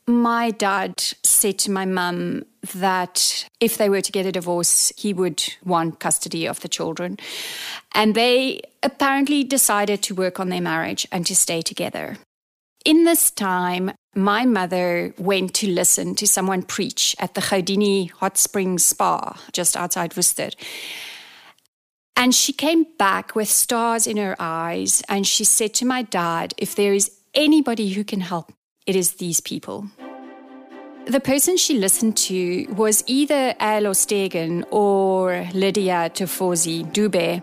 My dad said to my mum that if they were to get a divorce, he would want custody of the children. And they apparently decided to work on their marriage and to stay together. In this time, my mother went to listen to someone preach at the Gaudini Hot Springs Spa just outside Worcester. And she came back with stars in her eyes, and she said to my dad, if there is anybody who can help, it is these people. The person she listened to was either Aelo Stegen or Lydia Tofosi Dube.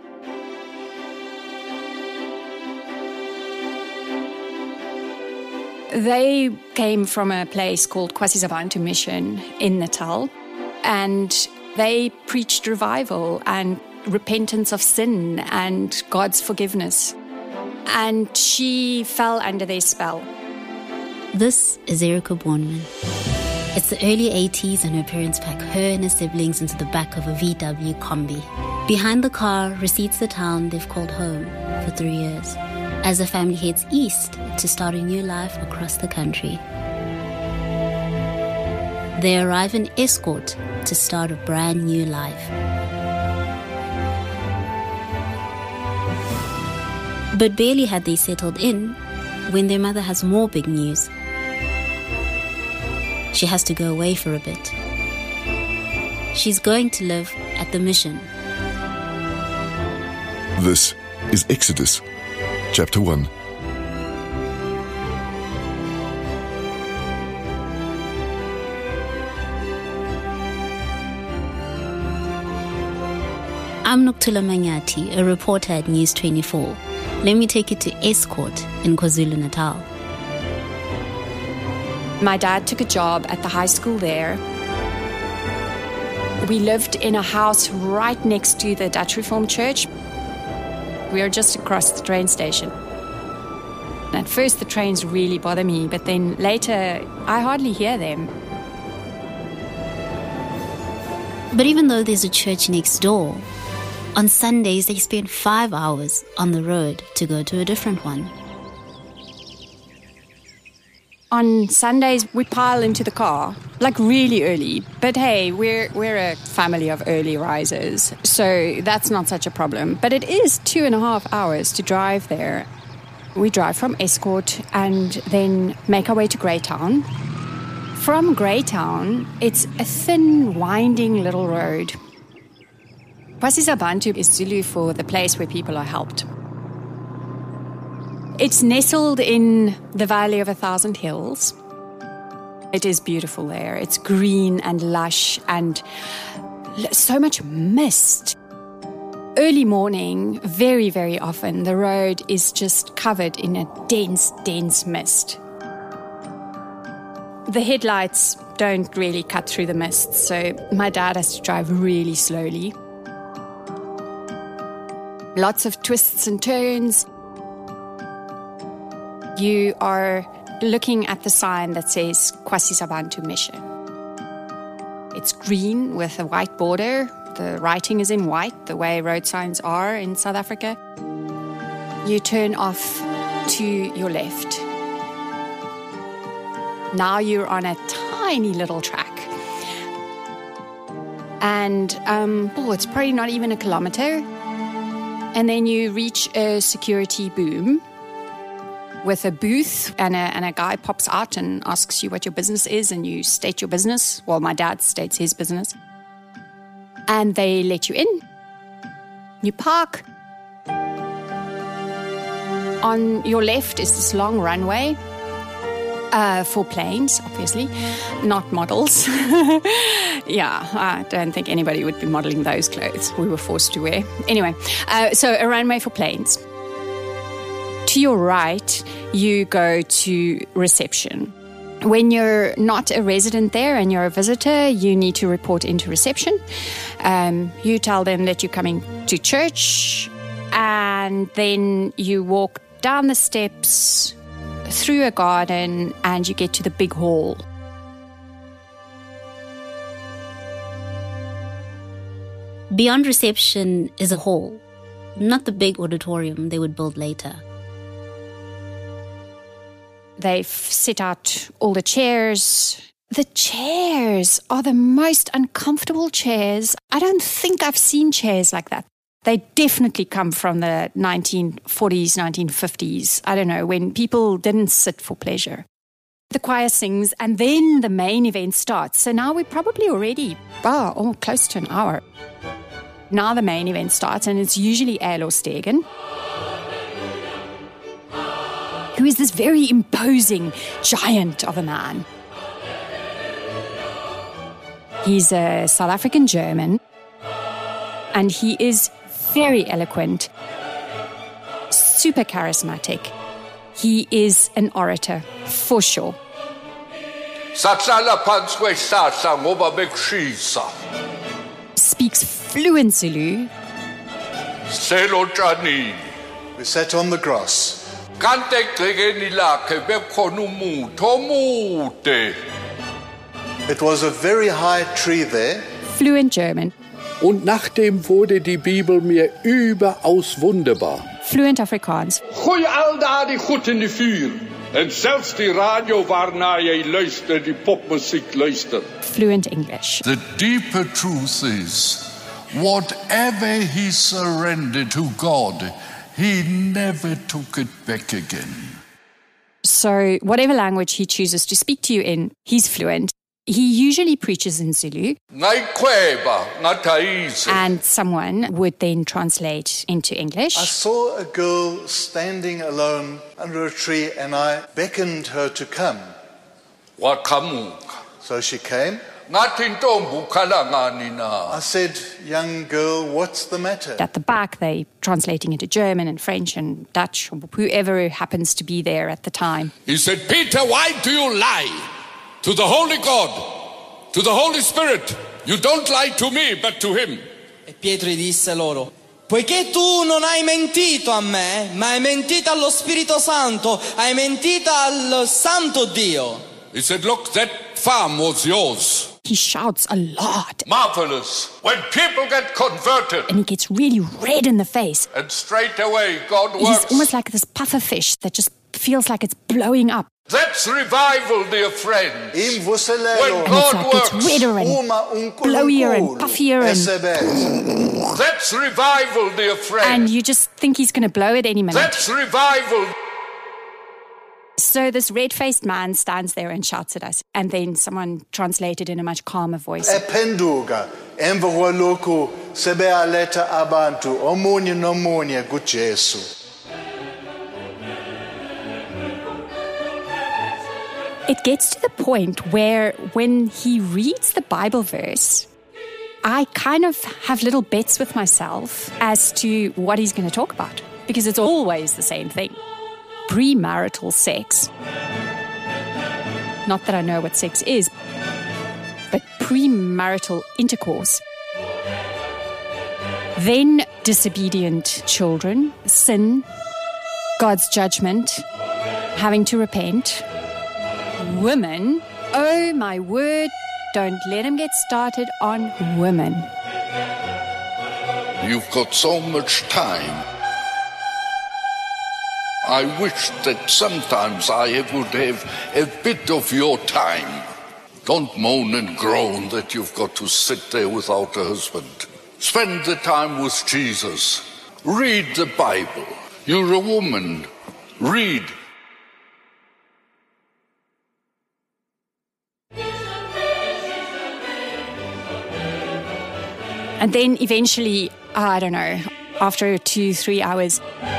They came from a place called KwaZulu Mission in Natal, and they preached revival and repentance of sin and God's forgiveness. And she fell under their spell. This is Erica Bornman. It's the early 80s and her parents pack her and her siblings into the back of a VW Combi. Behind the car recedes the town they've called home for 3 years, as the family heads east to start a new life across the country. They arrive in Estcourt to start a brand new life. But barely had they settled in when their mother has more big news. She has to go away for a bit. She's going to live at the mission. This is Exodus, chapter 1. I'm Nokuthula Manyati, a reporter at News 24. Let me take you to Estcourt in KwaZulu-Natal. My dad took a job at the high school there. We lived in a house right next to the Dutch Reformed Church. We were just across the train station. At first, the trains really bother me, but then later, I hardly hear them. But even though there's a church next door, on Sundays they spend 5 hours on the road to go to a different one. On Sundays, we pile into the car, like really early. But hey, we're a family of early risers, so that's not such a problem. But it is 2.5 hours to drive there. We drive from Estcourt and then make our way to Greytown. From Greytown, it's a thin, winding little road. KwaZulu is Zulu for the place where people are helped. It's nestled in the Valley of 1,000 Hills. It is beautiful there. It's green and lush and so much mist. Early morning, very, very often, the road is just covered in a dense, dense mist. The headlights don't really cut through the mist, so my dad has to drive really slowly. Lots of twists and turns. You are looking at the sign that says KwaZulu Mission. It's green with a white border. The writing is in white, the way road signs are in South Africa. You turn off to your left. Now you're on a tiny little track. And it's probably not even a kilometer. And then you reach a security boom with a booth, and a guy pops out and asks you what your business is, and you state your business. Well, my dad states his business. And they let you in. You park. On your left is this long runway for planes, obviously, not models. Yeah, I don't think anybody would be modeling those clothes we were forced to wear. Anyway, so a runway for planes. To your right, you go to reception. When you're not a resident there and you're a visitor, you need to report into reception. You tell them that you're coming to church, and then you walk down the steps, through a garden, and you get to the big hall. Beyond reception is a hall, not the big auditorium they would build later. They've set out all the chairs. The chairs are the most uncomfortable chairs. I don't think I've seen chairs like that. They definitely come from the 1940s, 1950s. I don't know, when people didn't sit for pleasure. The choir sings and then the main event starts. So now we're probably already close to an hour. Now the main event starts and it's usually Elo Stegen, who is this very imposing giant of a man. He's a South African German and he is very eloquent, super charismatic. He is an orator, for sure. Speaks fluent Zulu. We sat on the grass. It was a very high tree there. Fluent German. Und nachdem wurde die Bibel mir überaus wunderbar. Fluent Afrikaans. Gooi al daar die goed in die vuur. En zelfs die radio waarnaar jy luister, die popmuziek luister. Fluent English. The deeper truth is, whatever he surrendered to God, he never took it back again. So whatever language he chooses to speak to you in, he's fluent. He usually preaches in Zulu. And someone would then translate into English. I saw a girl standing alone under a tree and I beckoned her to come. So she came. I said, young girl, what's the matter? At the back, they translating into German and French and Dutch, or whoever happens to be there at the time. He said, Peter, why do you lie? To the Holy God, to the Holy Spirit. You don't lie to me, but to him. E Pietro gli disse loro, poiché tu non hai mentito a me, ma hai mentito allo Spirito Santo, hai mentito al Santo Dio. He said, look, that farm was yours. He shouts a lot. Marvelous. When people get converted. And he gets really red in the face. And straight away, God works. He's almost like this puffer fish that just feels like it's blowing up. That's revival, dear friends. When God works, it's redder and blowier and puffier and that's revival, dear friends. And you just think he's going to blow at any minute. That's revival. So this red-faced man stands there and shouts at us, and then someone translated in a much calmer voice. Ephenduka emva kwalokhu sebeyaletha abantu omunye nomunye kuJesu. It gets to the point where when he reads the Bible verse, I kind of have little bets with myself as to what he's going to talk about, because it's always the same thing. Premarital sex. Not that I know what sex is, but premarital intercourse. Then disobedient children, sin, God's judgment, having to repent. Women, oh my word, don't let him get started on women. You've got so much time. I wish that sometimes I would have a bit of your time. Don't moan and groan that you've got to sit there without a husband. Spend the time with Jesus. Read the Bible. You're a woman. Read. And then eventually, I don't know, after 2-3 hours,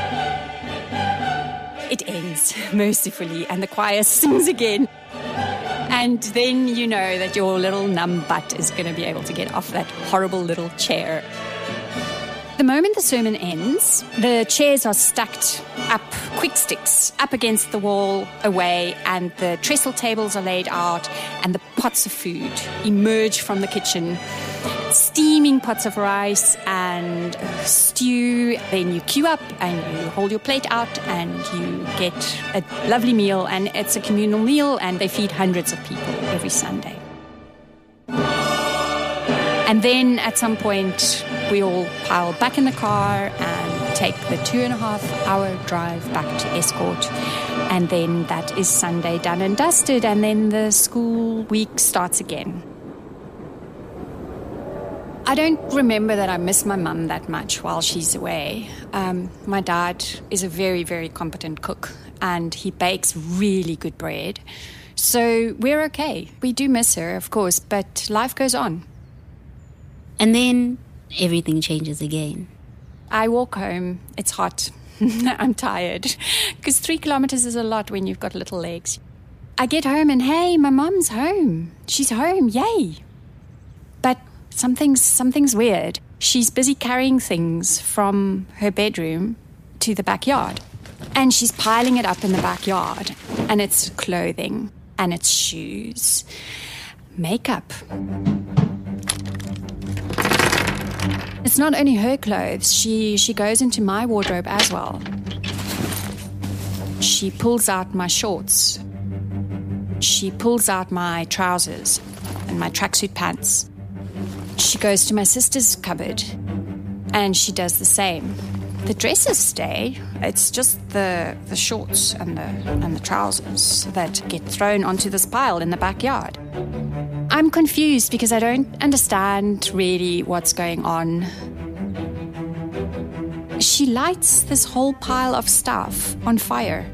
it ends mercifully and the choir sings again. And then you know that your little numb butt is going to be able to get off that horrible little chair. The moment the sermon ends, the chairs are stacked up, quick sticks, up against the wall, away, and the trestle tables are laid out, and the pots of food emerge from the kitchen. Steaming pots of rice and stew. Then you queue up and you hold your plate out and you get a lovely meal, and it's a communal meal, and they feed hundreds of people every Sunday. And then at some point we all pile back in the car and take the 2.5-hour drive back to Escort. And then that is Sunday done and dusted, and then the school week starts again. I don't remember that I miss my mum that much while she's away. My dad is a very, very competent cook, and he bakes really good bread. So we're okay. We do miss her, of course, but life goes on. And then everything changes again. I walk home. It's hot. I'm tired. Because 3 kilometers is a lot when you've got little legs. I get home and, hey, my mum's home. She's home. Yay. But something's weird. She's busy carrying things from her bedroom to the backyard. And she's piling it up in the backyard. And it's clothing. And it's shoes. Makeup. It's not only her clothes. She goes into my wardrobe as well. She pulls out my shorts. She pulls out my trousers and my tracksuit pants. She goes to my sister's cupboard and she does the same. The dresses stay. It's just the shorts and the trousers that get thrown onto this pile in the backyard. I'm confused because I don't understand really what's going on. She lights this whole pile of stuff on fire.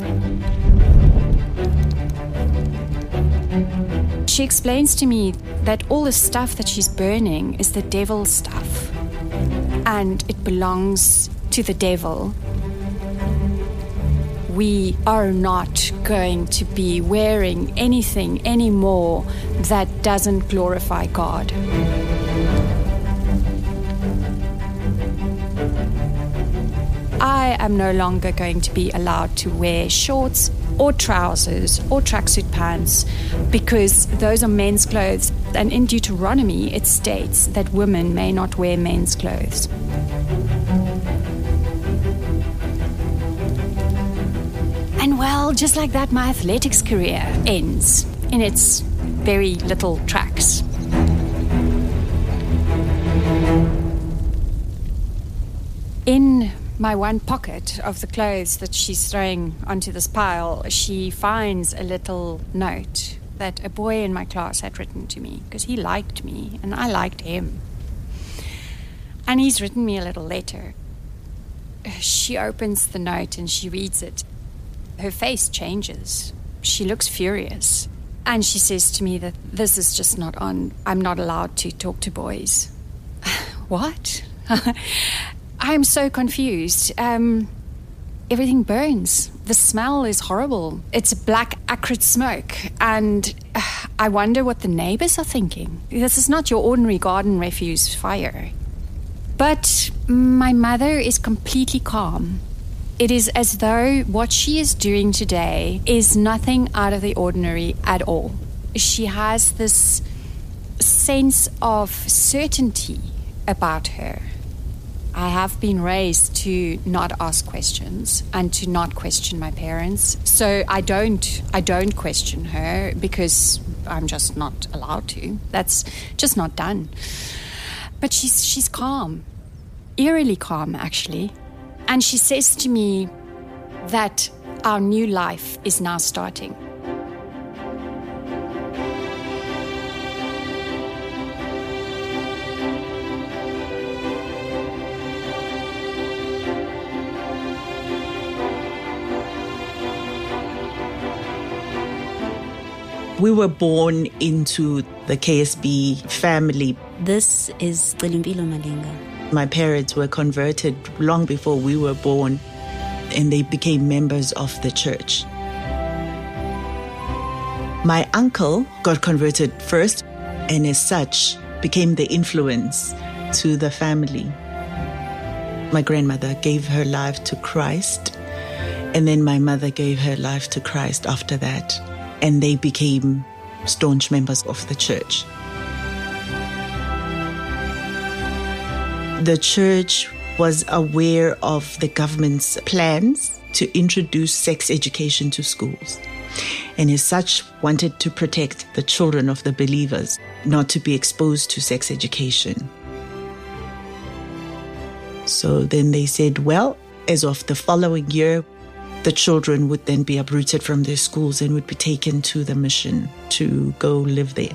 She explains to me that all the stuff that she's burning is the devil's stuff, and it belongs to the devil. We are not going to be wearing anything anymore that doesn't glorify God. I am no longer going to be allowed to wear shorts or trousers or tracksuit pants because those are men's clothes. And in Deuteronomy, it states that women may not wear men's clothes. And well, just like that, my athletics career ends in its very little tracks. In my one pocket of the clothes that she's throwing onto this pile, she finds a little note that a boy in my class had written to me because he liked me and I liked him. And he's written me a little letter. She opens the note and she reads it. Her face changes. She looks furious. And she says to me that this is just not on. I'm not allowed to talk to boys. What? I am so confused. Everything burns. The smell is horrible. It's black, acrid smoke. And I wonder what the neighbors are thinking. This is not your ordinary garden refuse fire. But my mother is completely calm. It is as though what she is doing today is nothing out of the ordinary at all. She has this sense of certainty about her. I have been raised to not ask questions and to not question my parents. So I don't question her because I'm just not allowed to. That's just not done. But she's calm, eerily calm actually. And she says to me that our new life is now starting. We were born into the KSB family. This is Celimpilo Malinga. My parents were converted long before we were born, and they became members of the church. My uncle got converted first, and as such, became the influence to the family. My grandmother gave her life to Christ, and then my mother gave her life to Christ after that, and they became staunch members of the church. The church was aware of the government's plans to introduce sex education to schools, and as such wanted to protect the children of the believers not to be exposed to sex education. So then they said, well, as of the following year, the children would then be uprooted from their schools and would be taken to the mission to go live there.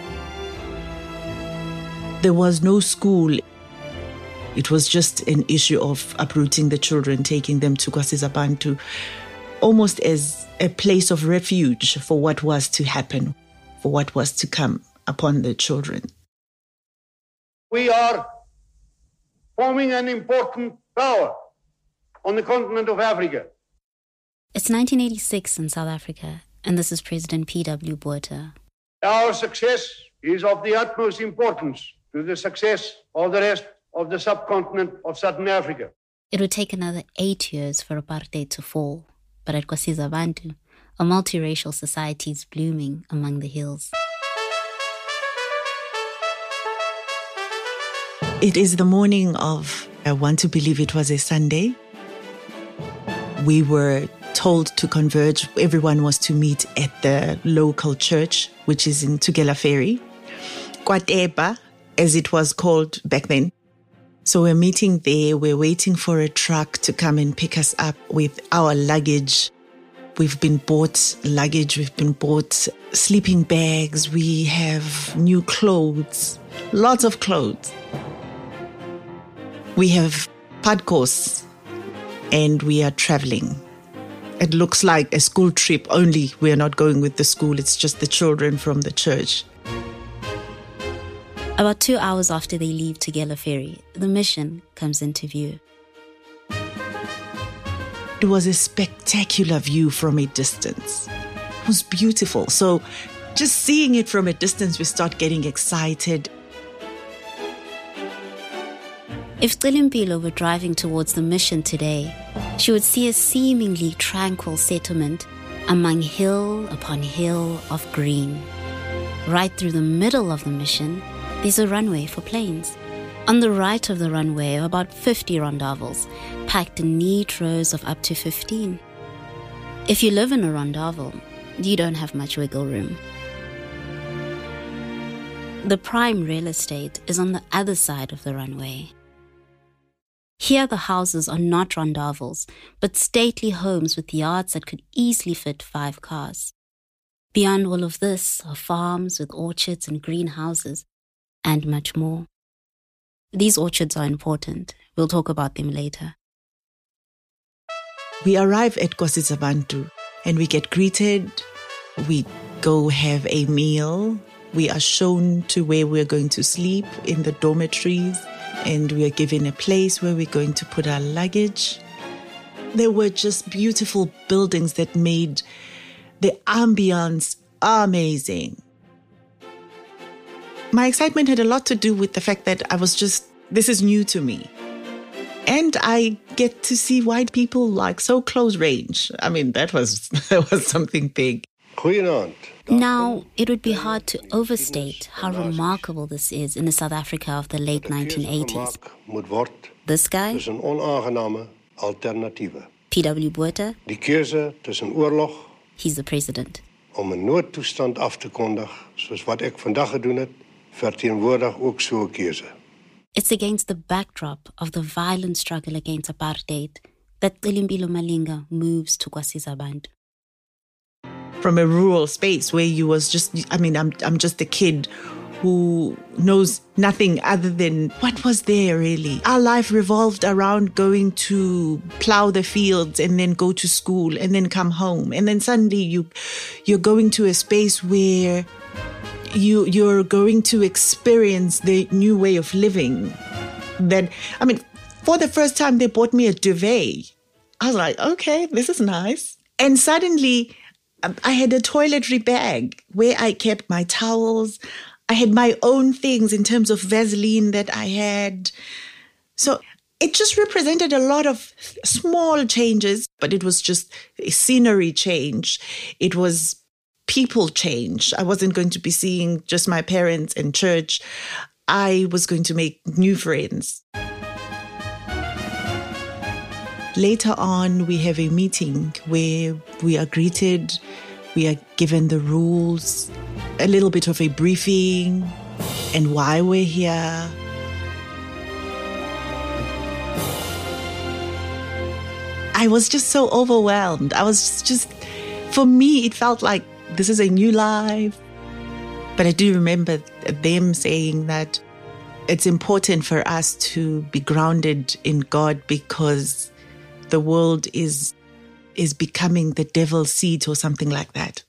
There was no school. It was just an issue of uprooting the children, taking them to KwaZizaBantu, almost as a place of refuge for what was to happen, for what was to come upon the children. We are forming an important power on the continent of Africa. It's 1986 in South Africa, and this is President P.W. Botha. Our success is of the utmost importance to the success of the rest of the subcontinent of Southern Africa. It would take another 8 years for apartheid to fall, but at KwaZizaBantu, a multiracial society is blooming among the hills. It is the morning of, I want to believe it was a Sunday. We were told to converge. Everyone was to meet at the local church, which is in Tugela Ferry, KwaTeba, as it was called back then. So we're meeting there. We're waiting for a truck to come and pick us up with our luggage. We've been bought luggage. We've been bought sleeping bags. We have new clothes, lots of clothes. We have padkos and we are traveling. It looks like a school trip, only we are not going with the school. It's just the children from the church. About 2 hours after they leave Tugela Ferry, the mission comes into view. It was a spectacular view from a distance. It was beautiful. So just seeing it from a distance, we start getting excited. If Xilimpilo were driving towards the mission today, she would see a seemingly tranquil settlement among hill upon hill of green. Right through the middle of the mission, there's a runway for planes. On the right of the runway are about 50 rondavels, packed in neat rows of up to 15. If you live in a rondavel, you don't have much wiggle room. The prime real estate is on the other side of the runway. Here the houses are not rondavels, but stately homes with yards that could easily fit 5 cars. Beyond all of this are farms with orchards and greenhouses, and much more. These orchards are important. We'll talk about them later. We arrive at KwaZizaBantu and we get greeted. We go have a meal. We are shown to where we're going to sleep in the dormitories. And we are given a place where we're going to put our luggage. There were just beautiful buildings that made the ambience amazing. My excitement had a lot to do with the fact that this is new to me. And I get to see white people like so close range. I mean, that was something big. Now, it would be hard to overstate how remarkable this is in the South Africa of the late 1980s. This guy, P.W. Botha, he's the president. Om 'n noodtoestand af te kondig, soos wat ek vandag gedoen het, verteenwoordig ook so 'n keuse. It's against the backdrop of the violent struggle against apartheid that Xilimpilo Malinga moves to KwaZizaBantu. From a rural space where I'm just a kid who knows nothing other than what was there really. Our life revolved around going to plow the fields and then go to school and then come home. And then suddenly you're going to a space where you're going to experience the new way of living. For the first time they bought me a duvet. I was like, okay, this is nice. And suddenly I had a toiletry bag where I kept my towels. I had my own things in terms of Vaseline that I had. So it just represented a lot of small changes, but it was just a scenery change. It was people change. I wasn't going to be seeing just my parents and church. I was going to make new friends. Later on, we have a meeting where we are greeted, we are given the rules, a little bit of a briefing, and why we're here. I was just so overwhelmed. For me, it felt like this is a new life. But I do remember them saying that it's important for us to be grounded in God because the world is becoming the devil's seat or something like that.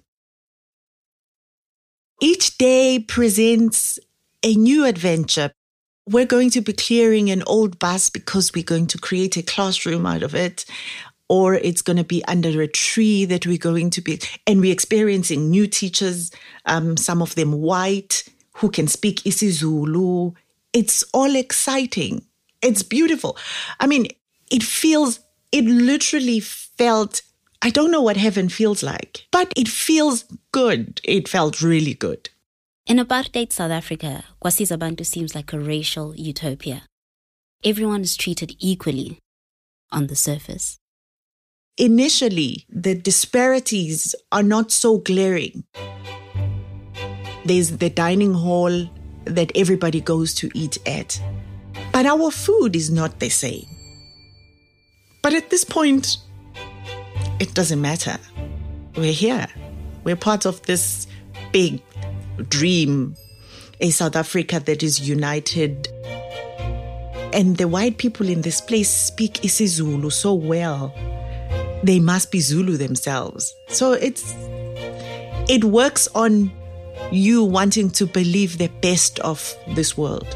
Each day presents a new adventure. We're going to be clearing an old bus because we're going to create a classroom out of it, or it's going to be under a tree that we're going to be, and we're experiencing new teachers, some of them white, who can speak isiZulu. It's all exciting. It's beautiful. I mean, it literally felt, I don't know what heaven feels like, but it feels good. It felt really good. In apartheid South Africa, KwaSizaBantu seems like a racial utopia. Everyone is treated equally on the surface. Initially, the disparities are not so glaring. There's the dining hall that everybody goes to eat at. But our food is not the same. But at this point, it doesn't matter. We're here. We're part of this big dream, a South Africa that is united. And the white people in this place speak isiZulu so well. They must be Zulu themselves. So it works on you wanting to believe the best of this world.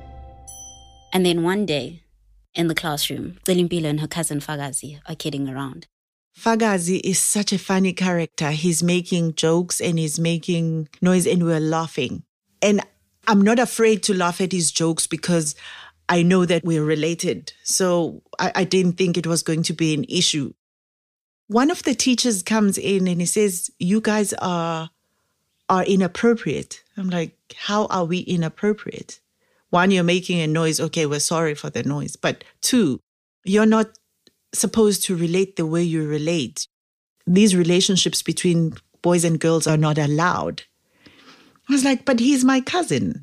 And then one day, in the classroom, Zelimpilo and her cousin Fagazi are kidding around. Fagazi is such a funny character. He's making jokes and he's making noise and we're laughing. And I'm not afraid to laugh at his jokes because I know that we're related. So I didn't think it was going to be an issue. One of the teachers comes in and he says, "You guys are inappropriate." I'm like, how are we inappropriate? One, you're making a noise. Okay, we're sorry for the noise. But two, you're not supposed to relate the way you relate. These relationships between boys and girls are not allowed. I was like, but he's my cousin.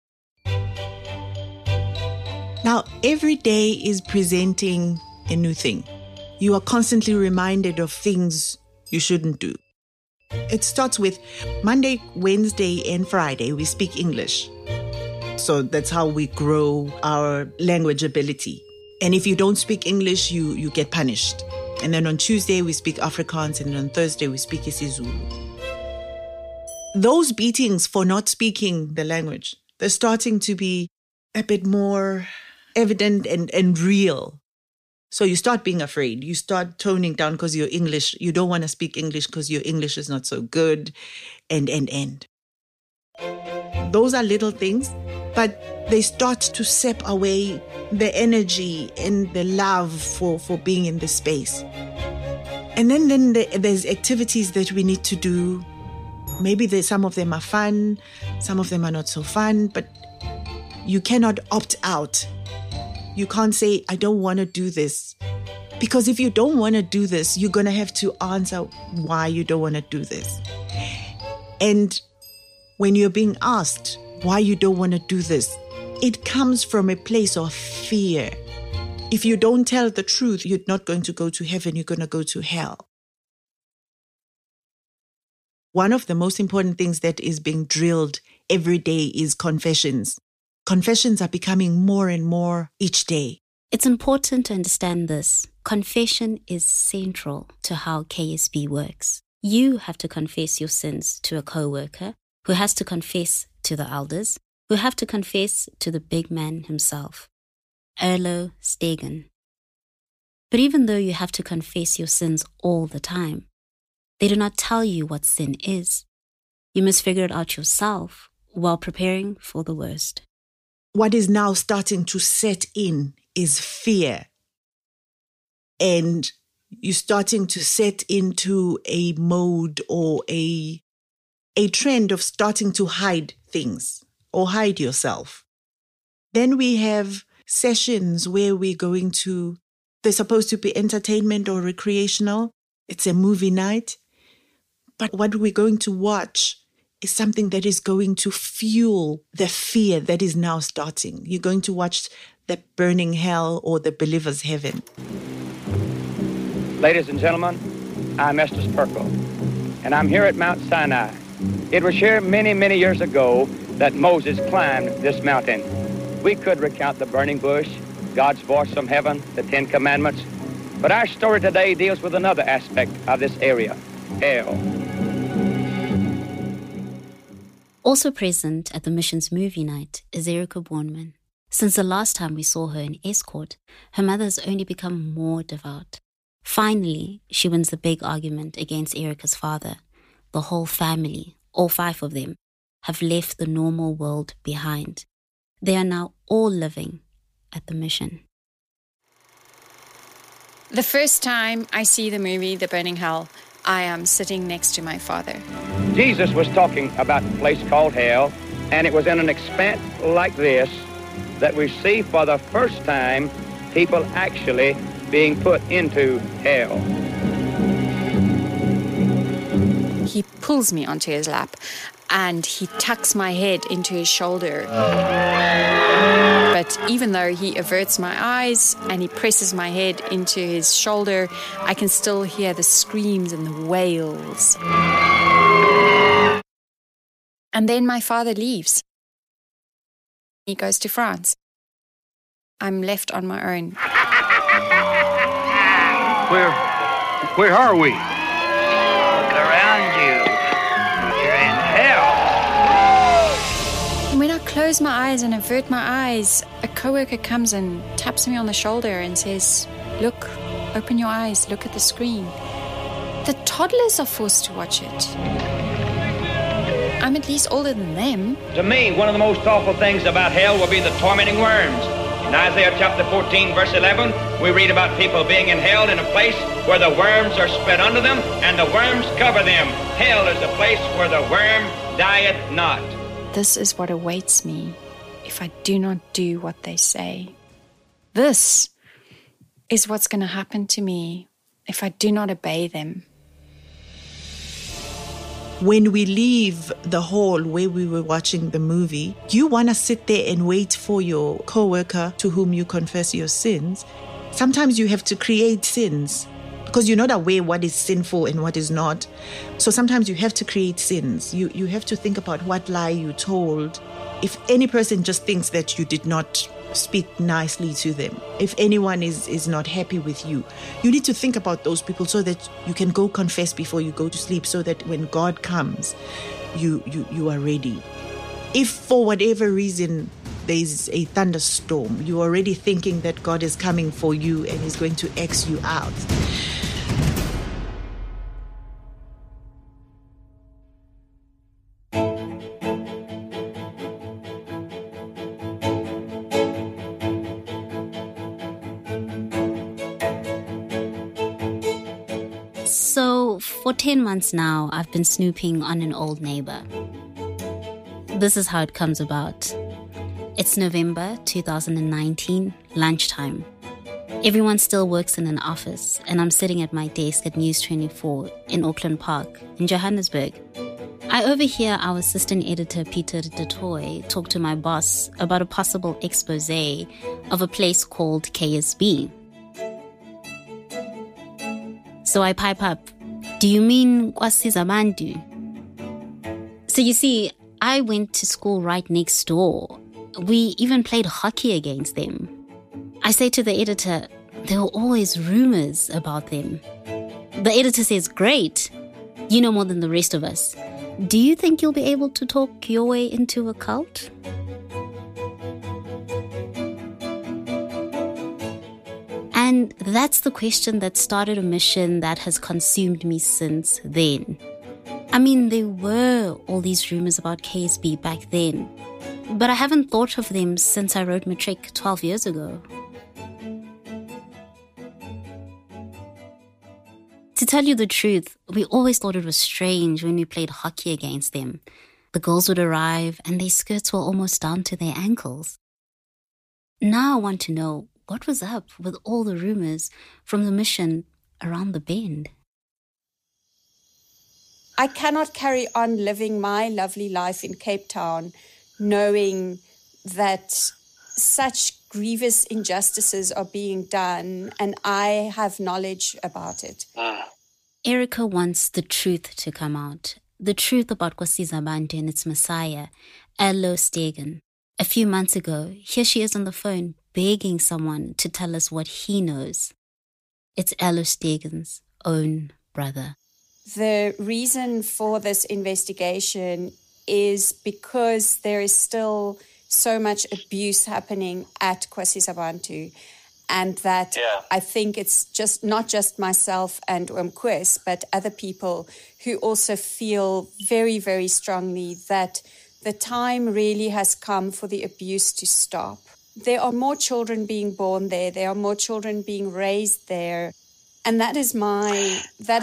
Now, every day is presenting a new thing. You are constantly reminded of things you shouldn't do. It starts with Monday, Wednesday, and Friday, we speak English. So that's how we grow our language ability. And if you don't speak English, you get punished. And then on Tuesday, we speak Afrikaans, and on Thursday, we speak isiZulu. Those beatings for not speaking the language, they're starting to be a bit more evident and real. So you start being afraid. You start toning down because you're English. You don't want to speak English because your English is not so good. And. Those are little things, but they start to sap away the energy and the love for being in the space. And then there's activities that we need to do. Maybe some of them are fun, some of them are not so fun, but you cannot opt out. You can't say, I don't want to do this. Because if you don't want to do this, you're going to have to answer why you don't want to do this. And when you're being asked why you don't want to do this, it comes from a place of fear. If you don't tell the truth, you're not going to go to heaven, you're going to go to hell. One of the most important things that is being drilled every day is confessions. Confessions are becoming more and more each day. It's important to understand this. Confession is central to how KSB works. You have to confess your sins to a co-worker, who has to confess to the elders, who have to confess to the big man himself, Erlo Stegen. But even though you have to confess your sins all the time, they do not tell you what sin is. You must figure it out yourself while preparing for the worst. What is now starting to set in is fear. And you're starting to set into a mode or a trend of starting to hide things or hide yourself. Then we have sessions where they're supposed to be entertainment or recreational. It's a movie night. But what we're going to watch is something that is going to fuel the fear that is now starting. You're going to watch the burning hell or the believer's heaven. Ladies and gentlemen, I'm Estes Perkle, and I'm here at Mount Sinai. It was here many, many years ago that Moses climbed this mountain. We could recount the burning bush, God's voice from heaven, the Ten Commandments, but our story today deals with another aspect of this area, hell. Also present at the mission's movie night is Erica Bornman. Since the last time we saw her in Escort, her mother has only become more devout. Finally, she wins the big argument against Erica's father. The whole family, all 5 of them, have left the normal world behind. They are now all living at the mission. The first time I see the movie The Burning Hell, I am sitting next to my father. Jesus was talking about a place called hell, and it was in an expanse like this that we see for the first time people actually being put into hell. He pulls me onto his lap and he tucks my head into his shoulder. But even though he averts my eyes and he presses my head into his shoulder, I can still hear the screams and the wails. And then my father leaves. He goes to France. I'm left on my own. Where are we? Look around you. You're in hell. And when I close my eyes and avert my eyes, a coworker comes and taps me on the shoulder and says, "Look, open your eyes, look at the screen." The toddlers are forced to watch it. I'm at least older than them. To me, one of the most awful things about hell will be the tormenting worms. In Isaiah chapter 14, verse 11, we read about people being in hell in a place where the worms are spread under them and the worms cover them. Hell is a place where the worm dieth not. This is what awaits me if I do not do what they say. This is what's going to happen to me if I do not obey them. When we leave the hall where we were watching the movie, you want to sit there and wait for your coworker to whom you confess your sins. Sometimes you have to create sins because you're not aware what is sinful and what is not. So sometimes you have to create sins. You have to think about what lie you told. If any person just thinks that you did not speak nicely to them, if anyone is not happy with you, you need to think about those people so that you can go confess before you go to sleep, so that when God comes, you are ready. If for whatever reason there's a thunderstorm, you're already thinking that God is coming for you and is going to X you out. So, for 10 months now, I've been snooping on an old neighbor. This is how it comes about. It's November 2019, lunchtime. Everyone still works in an office, and I'm sitting at my desk at News 24 in Auckland Park, in Johannesburg. I overhear our assistant editor, Peter de Toy, talk to my boss about a possible expose of a place called KSB. So I pipe up, "Do you mean Kwasizamandu?" So you see, I went to school right next door. We even played hockey against them. I say to the editor, there were always rumors about them. The editor says, "Great, you know more than the rest of us. Do you think you'll be able to talk your way into a cult?" And that's the question that started a mission that has consumed me since then. I mean, there were all these rumors about KSB back then, but I haven't thought of them since I wrote Matric 12 years ago. To tell you the truth, we always thought it was strange when we played hockey against them. The girls would arrive and their skirts were almost down to their ankles. Now I want to know, what was up with all the rumors from the mission around the bend? I cannot carry on living my lovely life in Cape Town knowing that such grievous injustices are being done, and I have knowledge about it. Erica wants the truth to come out. The truth about KwasiZabantu and its Messiah, Elo Stegen. A few months ago, here she is on the phone begging someone to tell us what he knows. It's Elo Stegen's own brother. The reason for this investigation is because there is still so much abuse happening at KwasiZabantu, and that I think it's just not just myself and Kwes, but other people who also feel very, very strongly that the time really has come for the abuse to stop. There are more children being born there. There are more children being raised there. And that is why,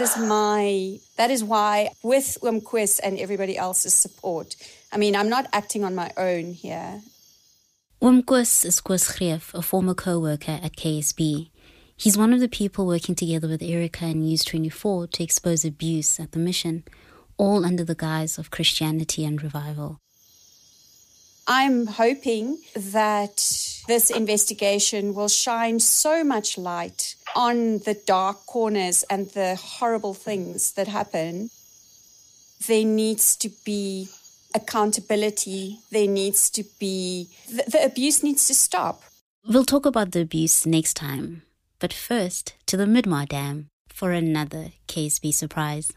with Kwes and everybody else's support, I mean, I'm not acting on my own here. Kwes is Koos Greef, a former co-worker at KSB. He's one of the people working together with Erica and News 24 to expose abuse at the mission, all under the guise of Christianity and revival. I'm hoping that this investigation will shine so much light on the dark corners and the horrible things that happen. There needs to be accountability. There needs to be... The abuse needs to stop. We'll talk about the abuse next time. But first, to the Midmar Dam for another KSB surprise.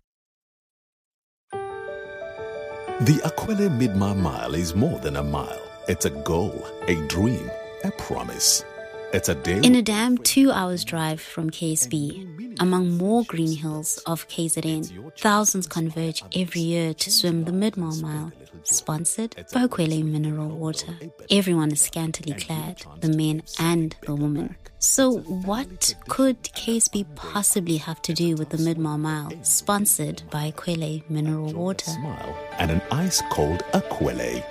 The Akwele Midmar Mile is more than a mile. It's a goal, a dream, a promise. It's a day. In a dam 2 hours drive from KSB, among more green hills of KZN, thousands converge every year to swim the Midmar Mile, sponsored by Akwele Mineral Water. Everyone is scantily clad, the men and the women. So what could KSB possibly have to do with the Midmar Mile, sponsored by Akwele Mineral Water? And an ice-cold Akwele.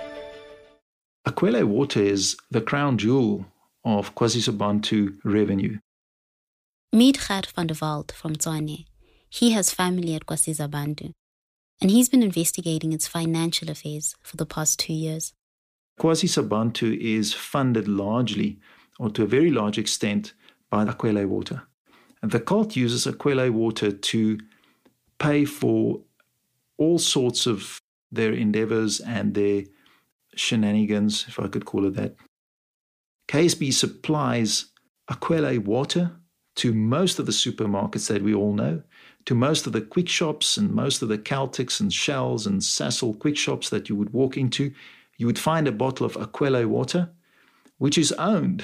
Akwele Water is the crown jewel of KwaZulu-Bantu revenue. Meet Gert van der Walt from Tshwane. He has family at KwaZulu-Bantu, and he's been investigating its financial affairs for the past 2 years. KwaZulu-Bantu is funded largely, or to a very large extent, by Akwele Water. And the cult uses Akwele Water to pay for all sorts of their endeavors and their shenanigans, if I could call it that. KSB supplies Akwele Water to most of the supermarkets that we all know, to most of the quick shops and most of the Caltex and Shells and Sasol quick shops that you would walk into. You would find a bottle of Akwele Water, which is owned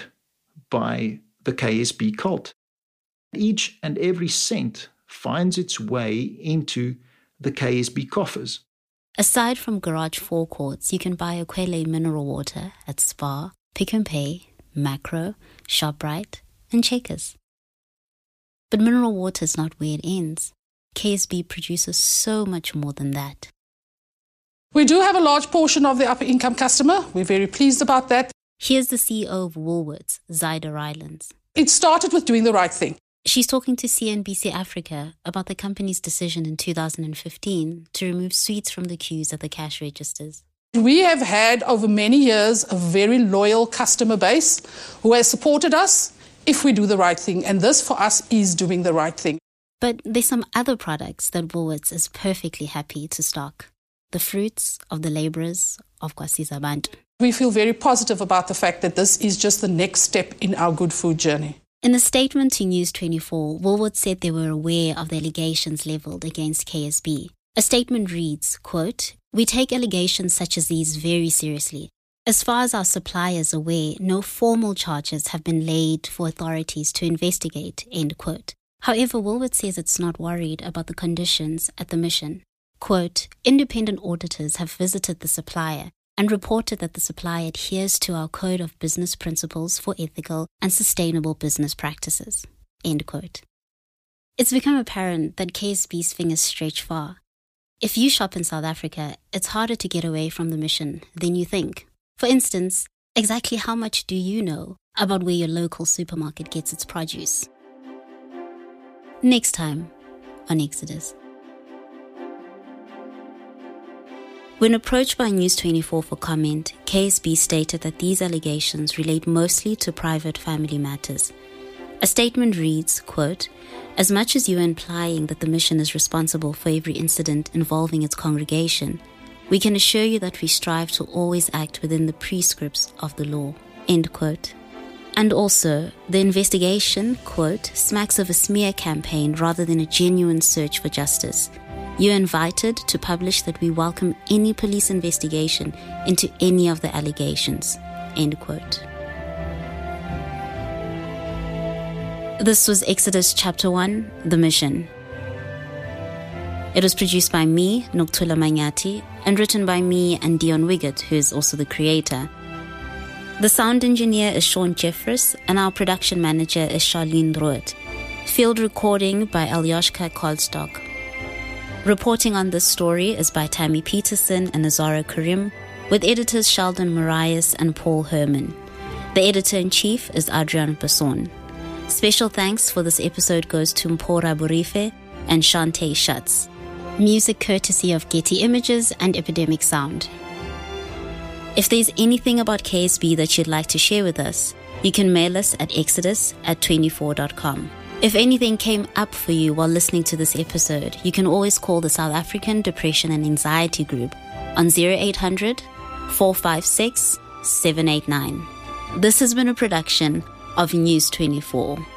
by the KSB cult. Each and every cent finds its way into the KSB coffers. Aside from garage forecourts, you can buy Akwele Mineral Water at Spar, Pick n Pay, Macro, ShopRite, and Checkers. But mineral water is not where it ends. KSB produces so much more than that. We do have a large portion of the upper income customer. We're very pleased about that. Here's the CEO of Woolworths, Zyda Rylands. It started with doing the right thing. She's talking to CNBC Africa about the company's decision in 2015 to remove sweets from the queues at the cash registers. We have had, over many years, a very loyal customer base who has supported us if we do the right thing. And this, for us, is doing the right thing. But there's some other products that Woolworths is perfectly happy to stock. The fruits of the labourers of KwaZulu-Bantu. We feel very positive about the fact that this is just the next step in our good food journey. In a statement to News 24, Woolworths said they were aware of the allegations levelled against KSB. A statement reads, quote, "We take allegations such as these very seriously. As far as our suppliers are aware, no formal charges have been laid for authorities to investigate," end quote. However, Woolworths says it's not worried about the conditions at the mission. Quote, "Independent auditors have visited the supplier and reported that the supplier adheres to our Code of Business Principles for Ethical and Sustainable Business Practices," end quote. It's become apparent that KSB's fingers stretch far. If you shop in South Africa, it's harder to get away from the mission than you think. For instance, exactly how much do you know about where your local supermarket gets its produce? Next time on Exodus. When approached by News 24 for comment, KSB stated that these allegations relate mostly to private family matters. A statement reads, quote, "As much as you are implying that the mission is responsible for every incident involving its congregation, we can assure you that we strive to always act within the prescripts of the law." End quote. And also, the investigation, quote, "smacks of a smear campaign rather than a genuine search for justice. You are invited to publish that we welcome any police investigation into any of the allegations." End quote. This was Exodus chapter 1, The Mission. It was produced by me, Nokuthula Manyati, and written by me and Dion Wiggett, who is also the creator. The sound engineer is Sean Jeffress, and our production manager is Charlene Root. Field recording by Alyoshka Kodstock. Reporting on this story is by Tammy Peterson and Azara Karim, with editors Sheldon Marias and Paul Herman. The editor-in-chief is Adrian Passon. Special thanks for this episode goes to Mpora Burife and Shantae Schutz. Music courtesy of Getty Images and Epidemic Sound. If there's anything about KSB that you'd like to share with us, you can mail us at exodus@24.com. If anything came up for you while listening to this episode, you can always call the South African Depression and Anxiety Group on 0800 456 789. This has been a production of News 24.